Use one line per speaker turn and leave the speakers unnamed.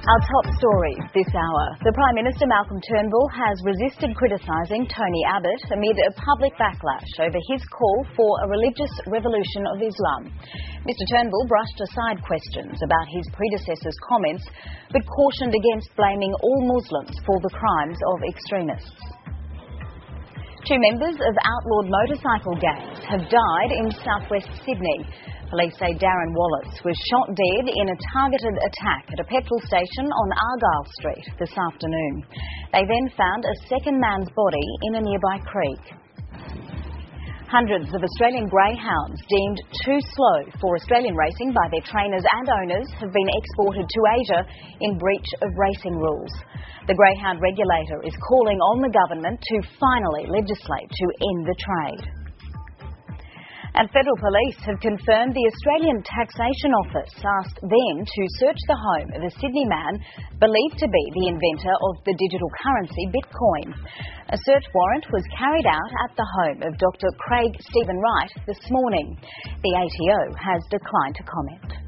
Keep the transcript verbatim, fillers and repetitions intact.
Our top stories this hour. The Prime Minister Malcolm Turnbull has resisted criticising Tony Abbott amid a public backlash over his call for a religious revolution of Islam. Mister Turnbull brushed aside questions about his predecessor's comments but cautioned against blaming all Muslims for the crimes of extremists. Two members of outlawed motorcycle gangs have died in southwest Sydney. Police say Darren Wallace was shot dead in a targeted attack at a petrol station on Argyle Street this afternoon. They then found a second man's body in a nearby creek. Hundreds of Australian greyhounds deemed too slow for Australian racing by their trainers and owners have been exported to Asia in breach of racing rules. The greyhound regulator is calling on the government to finally legislate to end the trade. And federal police have confirmed the Australian Taxation Office asked them to search the home of a Sydney man believed to be the inventor of the digital currency Bitcoin. A search warrant was carried out at the home of Doctor Craig Stephen Wright this morning. The A T O has declined to comment.